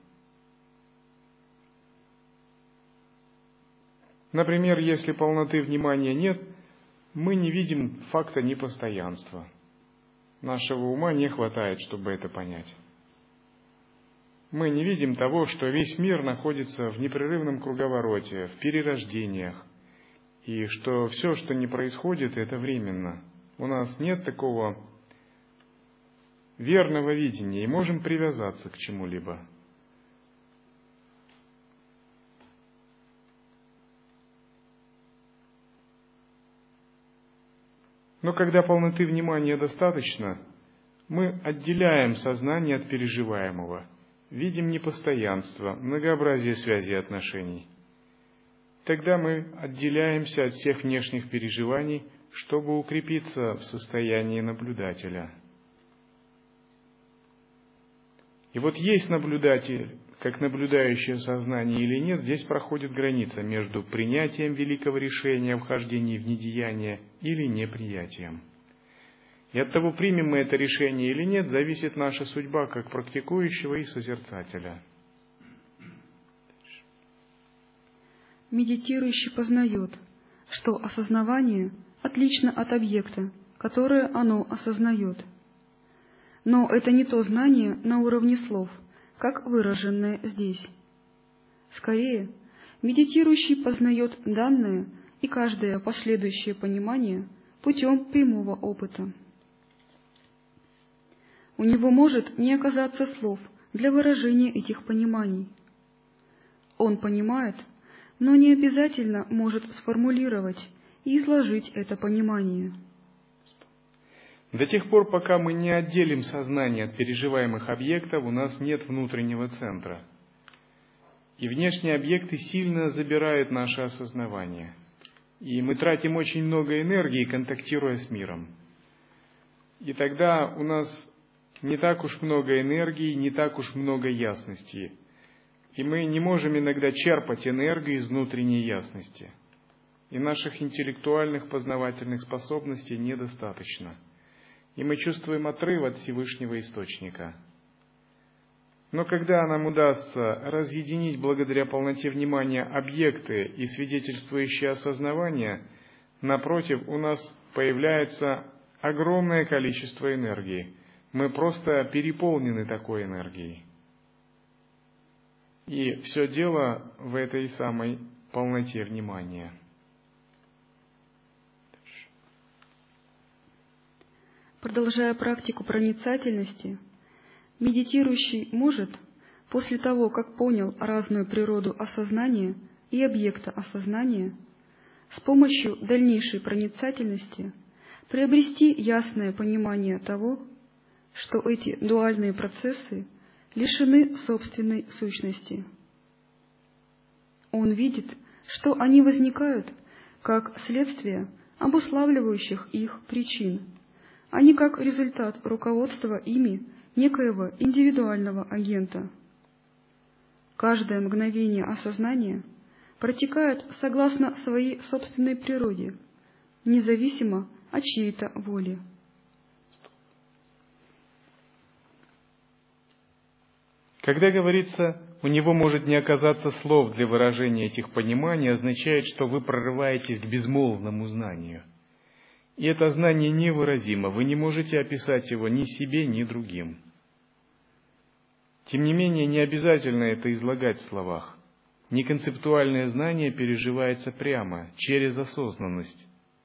Например, если полноты внимания нет, мы не видим факта непостоянства. Нашего ума не хватает, чтобы это понять. Мы не видим того, что весь мир находится в непрерывном круговороте, в перерождениях, и что все, что не происходит, это временно. У нас нет такого верного видения, и можем привязаться к чему-либо. Но когда полноты внимания достаточно, мы отделяем сознание от переживаемого, видим непостоянство, многообразие связей и отношений. Тогда мы отделяемся от всех внешних переживаний, чтобы укрепиться в состоянии наблюдателя. И вот есть наблюдатель, как наблюдающее сознание или нет, здесь проходит граница между принятием великого решения о вхождении в недеяние или неприятием. И от того, примем мы это решение или нет, зависит наша судьба как практикующего и созерцателя. Медитирующий познает, что осознавание отлично от объекта, которое оно осознает. Но это не то знание на уровне слов, как выраженное здесь. Скорее, медитирующий познает данное и каждое последующее понимание путем прямого опыта. У него может не оказаться слов для выражения этих пониманий. Он понимает, но не обязательно может сформулировать и изложить это понимание. До тех пор, пока мы не отделим сознание от переживаемых объектов, у нас нет внутреннего центра. И внешние объекты сильно забирают наше осознавание. И мы тратим очень много энергии, контактируя с миром. И тогда у нас не так уж много энергии, не так уж много ясности. И мы не можем иногда черпать энергию из внутренней ясности. И наших интеллектуальных познавательных способностей недостаточно. И мы чувствуем отрыв от Всевышнего Источника. Но когда нам удастся разъединить благодаря полноте внимания объекты и свидетельствующие осознавание, напротив, у нас появляется огромное количество энергии, Мы просто переполнены такой энергией. И все дело в этой самой полноте внимания. Продолжая практику проницательности, медитирующий может, после того, как понял разную природу осознания и объекта осознания, с помощью дальнейшей проницательности приобрести ясное понимание того, что эти дуальные процессы лишены собственной сущности. Он видит, что они возникают как следствие обуславливающих их причин, а не как результат руководства ими некоего индивидуального агента. Каждое мгновение осознания протекает согласно своей собственной природе, независимо от чьей-то воли. Когда говорится, у него может не оказаться слов для выражения этих пониманий, означает, что вы прорываетесь к безмолвному знанию. И это знание невыразимо, вы не можете описать его ни себе, ни другим. Тем не менее, не обязательно это излагать в словах. Неконцептуальное знание переживается прямо, через осознанность.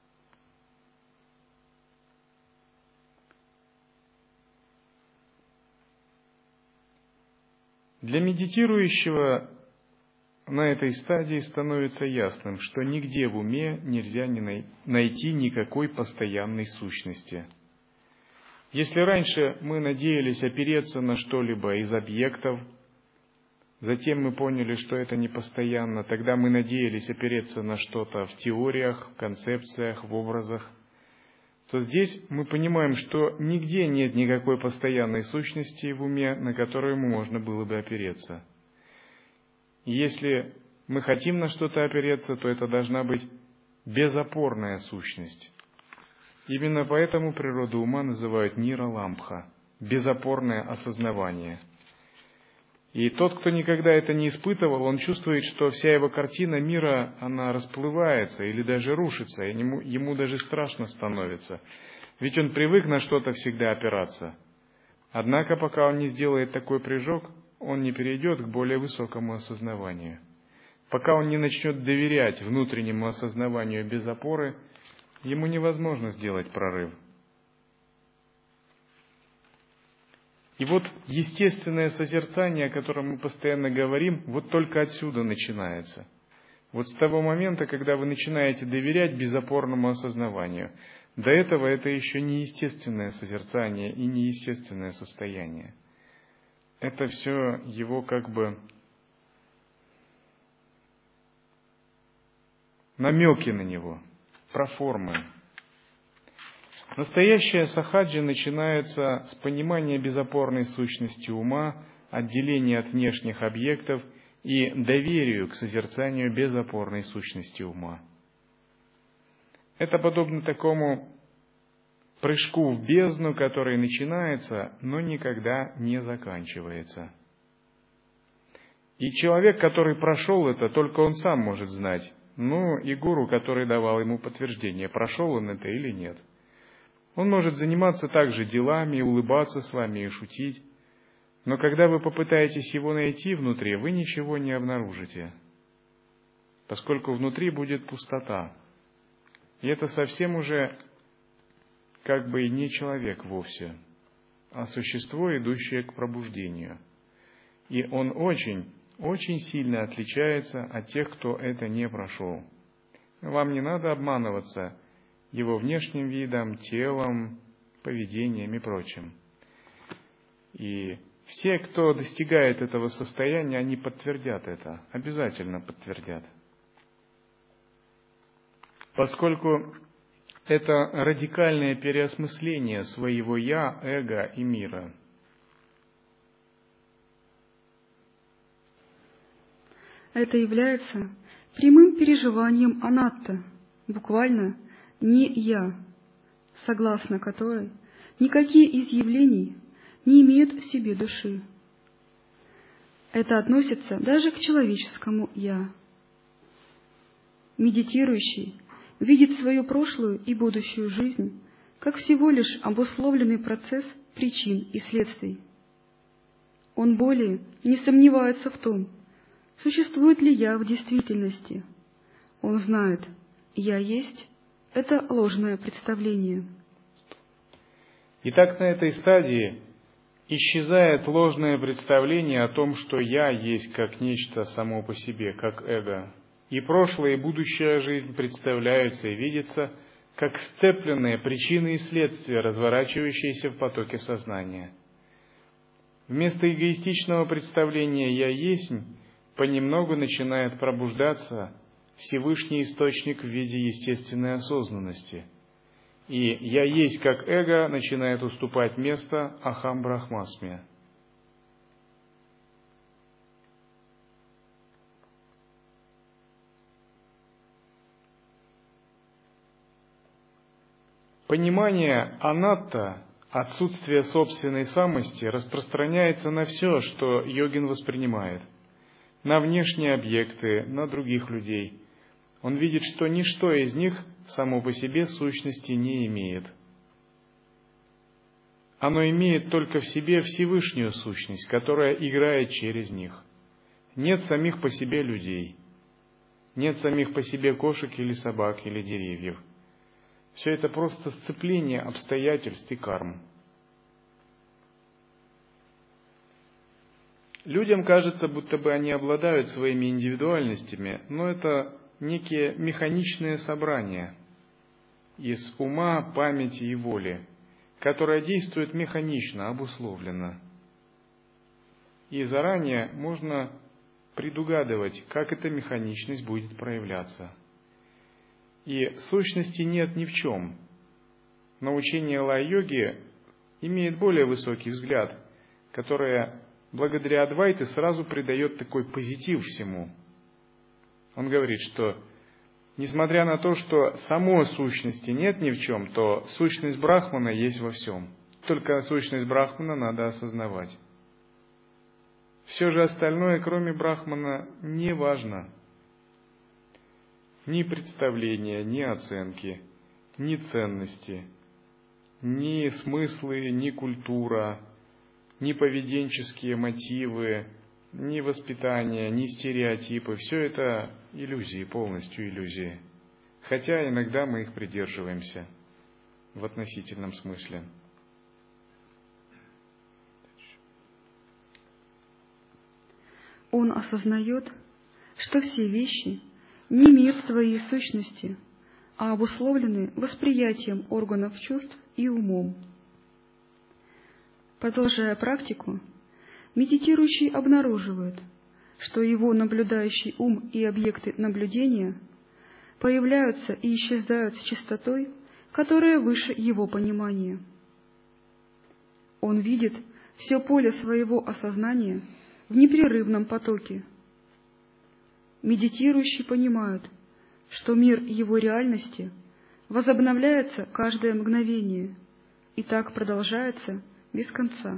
Для медитирующего на этой стадии становится ясным, что нигде в уме нельзя найти никакой постоянной сущности. Если раньше мы надеялись опереться на что-либо из объектов, затем мы поняли, что это не постоянно, тогда мы надеялись опереться на что-то в теориях, в концепциях, в образах, то здесь мы понимаем, что нигде нет никакой постоянной сущности в уме, на которую можно было бы опереться. И если мы хотим на что-то опереться, то это должна быть безопорная сущность. Именно поэтому природу ума называют нира-ламбха – безопорное осознавание. И тот, кто никогда это не испытывал, он чувствует, что вся его картина мира, она расплывается или даже рушится, и ему даже страшно становится. Ведь он привык на что-то всегда опираться. Однако, пока он не сделает такой прыжок, он не перейдет к более высокому осознаванию. Пока он не начнет доверять внутреннему осознаванию без опоры, ему невозможно сделать прорыв. И вот естественное созерцание, о котором мы постоянно говорим, вот только отсюда начинается. Вот с того момента, когда вы начинаете доверять безопорному осознаванию. До этого это еще не естественное созерцание и не естественное состояние. Это все его как бы намеки на него, проформы. Настоящая сахаджи начинается с понимания безопорной сущности ума, отделения от внешних объектов и доверию к созерцанию безопорной сущности ума. Это подобно такому прыжку в бездну, который начинается, но никогда не заканчивается. И человек, который прошел это, только он сам может знать, и гуру, который давал ему подтверждение, прошел он это или нет. Он может заниматься также делами, улыбаться с вами и шутить. Но когда вы попытаетесь его найти внутри, вы ничего не обнаружите, поскольку внутри будет пустота. И это совсем уже как бы и не человек вовсе, а существо, идущее к пробуждению. И он очень, очень сильно отличается от тех, кто это не прошел. Вам не надо обманываться его внешним видом, телом, поведением и прочим. И все, кто достигает этого состояния, они подтвердят это, обязательно подтвердят. Поскольку это радикальное переосмысление своего «я», эго и мира. Это является прямым переживанием анатта, буквально «не я», согласно которой никакие из явлений не имеют в себе души. Это относится даже к человеческому «я». Медитирующий видит свою прошлую и будущую жизнь как всего лишь обусловленный процесс причин и следствий. Он более не сомневается в том, существует ли я в действительности. Он знает, я есть — это ложное представление. Итак, на этой стадии исчезает ложное представление о том, что «я» есть как нечто само по себе, как эго. И прошлая и будущая жизнь представляются и видятся как сцепленные причины и следствия, разворачивающиеся в потоке сознания. Вместо эгоистичного представления «я есть» понемногу начинает пробуждаться Всевышний Источник в виде естественной осознанности. И «я есть» как эго начинает уступать место Ахам Брахмасме. Понимание анатта, отсутствие собственной самости, распространяется на все, что йогин воспринимает, на внешние объекты, на других людей. Он видит, что ничто из них само по себе сущности не имеет. Оно имеет только в себе Всевышнюю сущность, которая играет через них. Нет самих по себе людей, нет самих по себе кошек или собак или деревьев. Все это просто сцепление обстоятельств и карм. Людям кажется, будто бы они обладают своими индивидуальностями, но это некие механичные собрания из ума, памяти и воли, которые действуют механично, обусловленно. И заранее можно предугадывать, как эта механичность будет проявляться. И сущности нет ни в чем. Но учение лай-йоги имеет более высокий взгляд, которое благодаря Адвайте сразу придает такой позитив всему. Он говорит, что несмотря на то, что самой сущности нет ни в чем, то сущность Брахмана есть во всем. Только сущность Брахмана надо осознавать. Все же остальное, кроме Брахмана, не важно. Ни представления, ни оценки, ни ценности, ни смыслы, ни культура, ни поведенческие мотивы, ни воспитание, ни стереотипы. Все это иллюзии, полностью иллюзии. Хотя иногда мы их придерживаемся в относительном смысле. Он осознает, что все вещи не имеют своей сущности, а обусловлены восприятием органов чувств и умом. Продолжая практику, медитирующий обнаруживает, что его наблюдающий ум и объекты наблюдения появляются и исчезают с частотой, которая выше его понимания. Он видит все поле своего осознания в непрерывном потоке. Медитирующий понимает, что мир его реальности возобновляется каждое мгновение, и так продолжается без конца.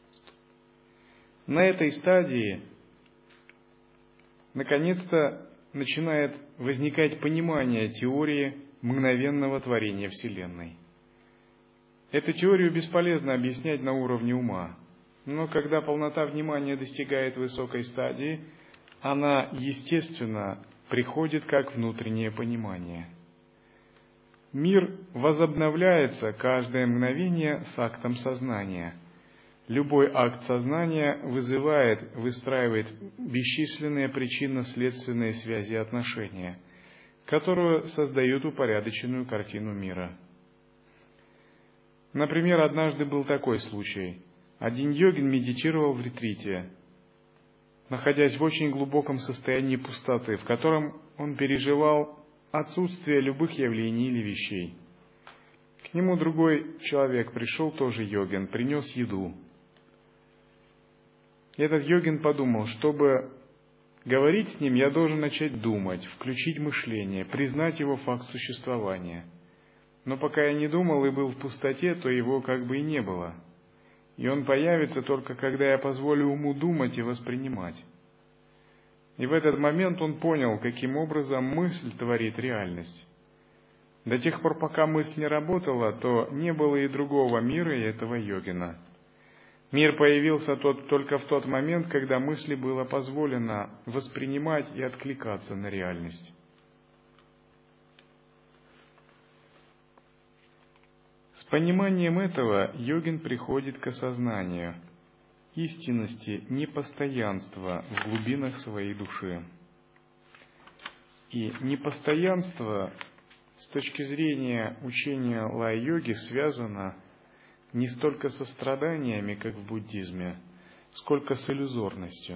На этой стадии наконец-то начинает возникать понимание теории мгновенного творения Вселенной. Эту теорию бесполезно объяснять на уровне ума, но когда полнота внимания достигает высокой стадии, она, естественно, приходит как внутреннее понимание. Мир возобновляется каждое мгновение с актом сознания. Любой акт сознания выстраивает бесчисленные причинно-следственные связи и отношения, которые создают упорядоченную картину мира. Например, однажды был такой случай. Один йогин медитировал в ретрите, находясь в очень глубоком состоянии пустоты, в котором он переживал отсутствие любых явлений или вещей. К нему другой человек пришел, тоже йогин, принес еду. Этот йогин подумал, чтобы говорить с ним, я должен начать думать, включить мышление, признать его факт существования. Но пока я не думал и был в пустоте, то его как бы и не было. И он появится только когда я позволю уму думать и воспринимать. И в этот момент он понял, каким образом мысль творит реальность. До тех пор, пока мысль не работала, то не было и другого мира, и этого йогина. Мир появился только в тот момент, когда мысли было позволено воспринимать и откликаться на реальность. С пониманием этого йогин приходит к осознанию истинности непостоянства в глубинах своей души. И непостоянство с точки зрения учения лай-йоги связано не столько со страданиями, как в буддизме, сколько с иллюзорностью.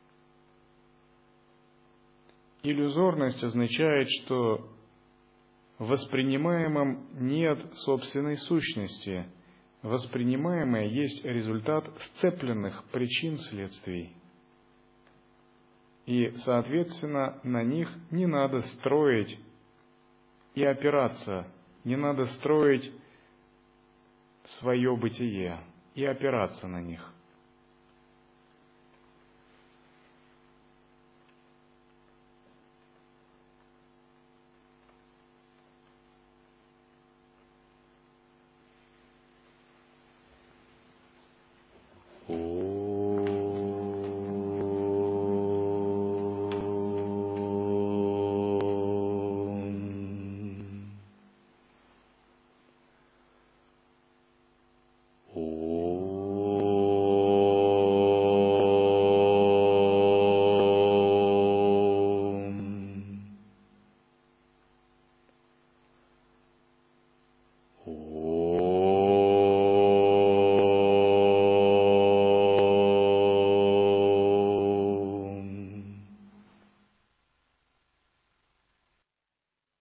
Иллюзорность означает, что в воспринимаемом нет собственной сущности. Воспринимаемое есть результат сцепленных причин-следствий. И, соответственно, на них не надо строить и опираться, не надо строить свое бытие и опираться на них. Om.